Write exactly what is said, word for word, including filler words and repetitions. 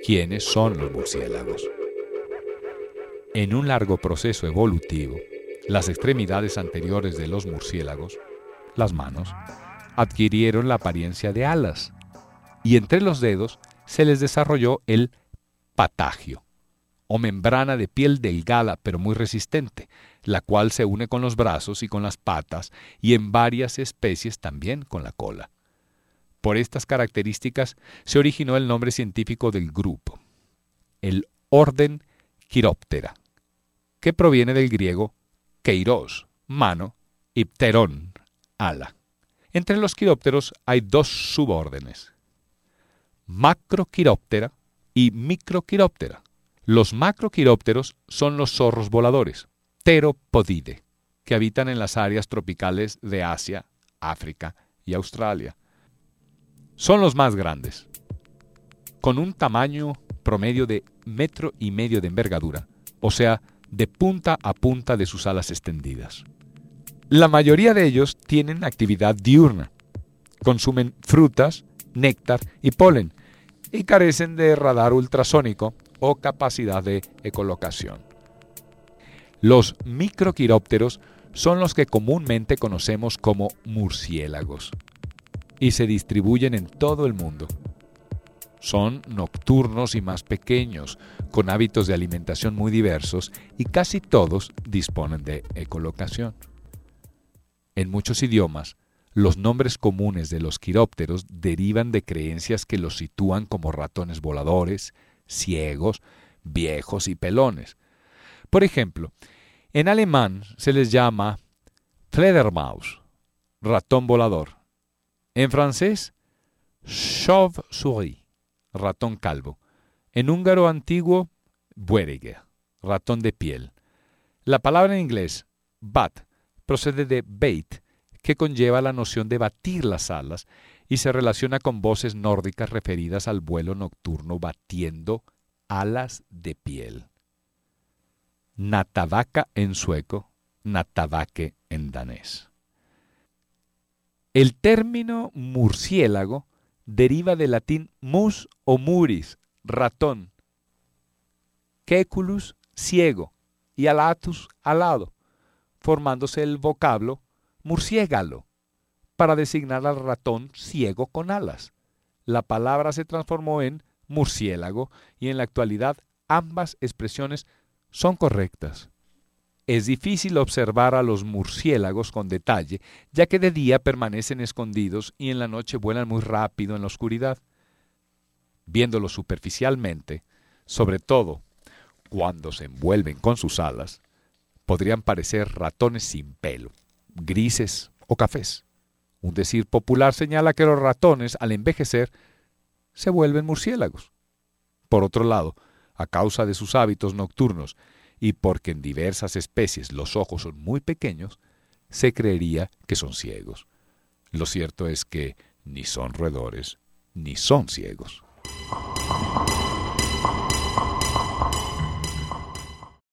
¿Quiénes son los murciélagos? En un largo proceso evolutivo, las extremidades anteriores de los murciélagos, las manos, adquirieron la apariencia de alas, y entre los dedos se les desarrolló el patagio, o membrana de piel delgada pero muy resistente, la cual se une con los brazos y con las patas, y en varias especies también con la cola. Por estas características se originó el nombre científico del grupo, el orden Chiroptera, que proviene del griego keiros, mano, y pterón, ala. Entre los quirópteros hay dos subórdenes, Macrochiroptera y Microchiroptera. Los macroquirópteros son los zorros voladores, Theropodidae, que habitan en las áreas tropicales de Asia, África y Australia. Son los más grandes, con un tamaño promedio de metro y medio de envergadura, o sea, de punta a punta de sus alas extendidas. La mayoría de ellos tienen actividad diurna, consumen frutas, néctar y polen, y carecen de radar ultrasónico o capacidad de ecolocación. Los microquirópteros son los que comúnmente conocemos como murciélagos y se distribuyen en todo el mundo. Son nocturnos y más pequeños, con hábitos de alimentación muy diversos y casi todos disponen de ecolocación. En muchos idiomas, los nombres comunes de los quirópteros derivan de creencias que los sitúan como ratones voladores, ciegos, viejos y pelones. Por ejemplo, en alemán se les llama Fledermaus, ratón volador. En francés, Chauve-souris, ratón calvo. En húngaro antiguo, Buerege, ratón de piel. La palabra en inglés, bat, procede de bait, que conlleva la noción de batir las alas y se relaciona con voces nórdicas referidas al vuelo nocturno batiendo alas de piel. Nattavakke en sueco, nattavakke en danés. El término murciélago deriva del latín mus o muris, ratón, queculus, ciego, y alatus, alado, formándose el vocablo murciégalo, para designar al ratón ciego con alas. La palabra se transformó en murciélago y en la actualidad ambas expresiones son correctas. Es difícil observar a los murciélagos con detalle, ya que de día permanecen escondidos y en la noche vuelan muy rápido en la oscuridad. Viéndolos superficialmente, sobre todo cuando se envuelven con sus alas, podrían parecer ratones sin pelo, grises o cafés. Un decir popular señala que los ratones, al envejecer, se vuelven murciélagos. Por otro lado, a causa de sus hábitos nocturnos y porque en diversas especies los ojos son muy pequeños, se creería que son ciegos. Lo cierto es que ni son roedores ni son ciegos.